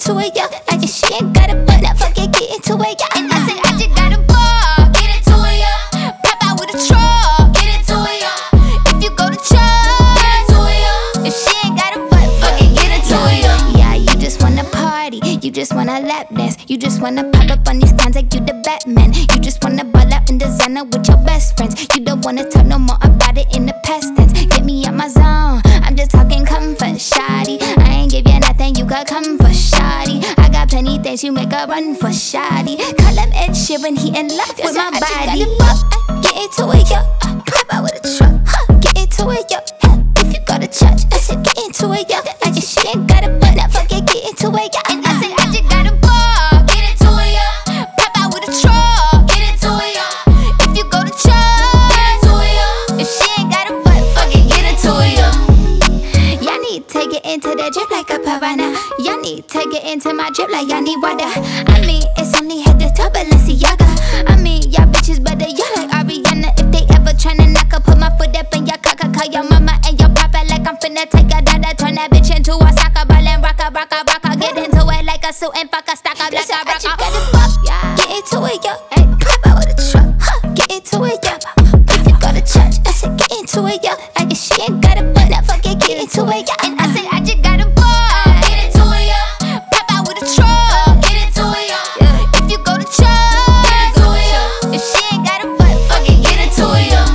into it, yeah. I guess she ain't got a butt, now fuck it, get into it, yeah. And I said, I just got a ball, get into it, yeah. Pop out with a truck, get into it, yeah. If you go to church, get into it, yeah. If she ain't got a butt, fuck it, get into it, yeah. Yeah, you just wanna party, you just wanna lap dance, you just wanna pop up on these cans like you the Batman. You just wanna ball out in designer with your best friends. You don't wanna talk no more about it in the past tense. Get me out my zone, I'm just talking comfort, shoddy. I ain't give you nothing, you could come for shoddy. I got plenty things you make a run for shoddy. Call him Ed Sheeran, he in love with my body. Get into it, yo. Pop out with a truck, get into it, yo. If you go to church, I said get into it, yo. I guess she ain't got a butt, now fuck it, get into it, yo. And I said I just got a ball, get into it, yo. Pop out with a truck, get into it, yo. If you go to church, get into it, yo. If she ain't got a butt, fuck it, get into it, yo. Y'all need to get into that drip like a piranha. Y'all need to get into my drip like y'all need water. I mean, it's only head to toe, Balenciaga. I mean, y'all bitches better, y'all like Ariana. If they ever tryna knock her, put my foot up in your cocker. Call your mama and your papa like I'm finna take a dada. Turn that bitch into a soccer ball and rock a. Get into it like a suit and fuck a stock up like a rocker. I just got it, yeah. Get into it, yo. Hey, pop out with a truck, get into it, yo. If you go to church, I said get into it, yo. I guess she ain't got a butt, now fuck it, get into it, yo. And I said I just got a ball, get into it, yo. Pop out with a truck, get into it, yo. If you go to church, get into it, yo. If she ain't got a butt, fuck it, get into it, yo.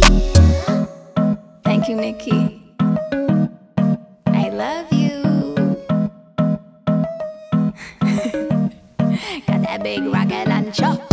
Thank you, Nikki. I love you. Got that big rocket launcher.